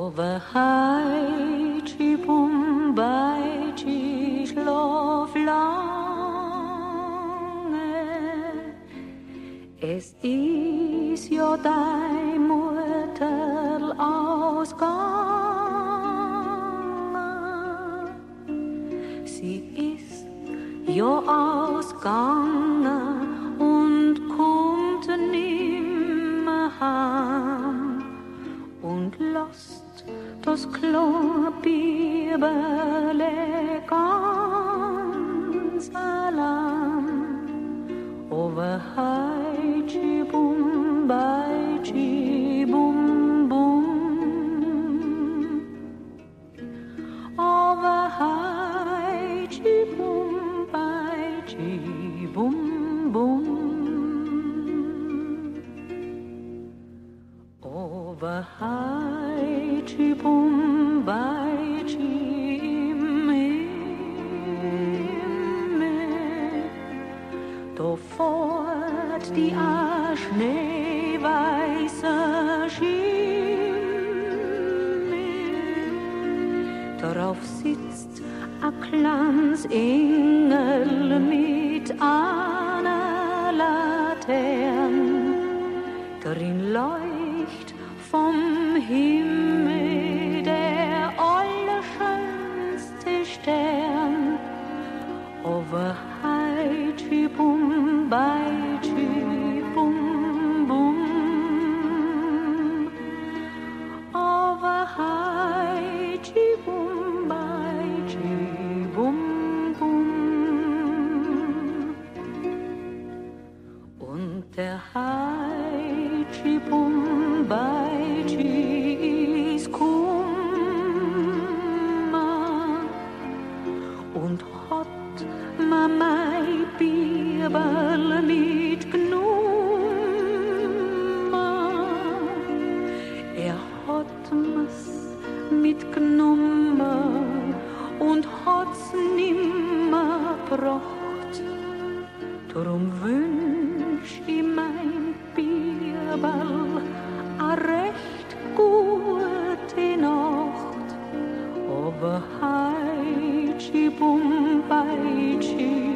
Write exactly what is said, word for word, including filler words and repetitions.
Over Haiti, Bumbaiti, schlaf lange. Es ist ja dein Mutter ausgegangen. Sie ist ja ausgegangen und kommt nimmer heim und lasst das kleine Bibele ganz allein. Over Haiti, Bumbaiti, Bum, Bum. Over Haiti, Bumbaiti, Bum, Bum. Over Haiti, Bumbaiti, im Himmel, da fährt die schneeweiße Schimmel, darauf sitzt a kleines Engel mit einer Laterne, darin leucht vom Himmel der allerschönste Stern. Over Haiti, Bumbaiti, Bum, Bum. Over Haiti, Bumbaiti, Bum, Bum. Und der Haiti, Bumbaiti ist Kummer und hat Mama Bibel mitgenommen. Er hat mir's mitgenommen und hat's nimmer gebracht. Darum wünsch ich mein Bibel a recht gute Nacht. Over Haiti, Bumbaiti,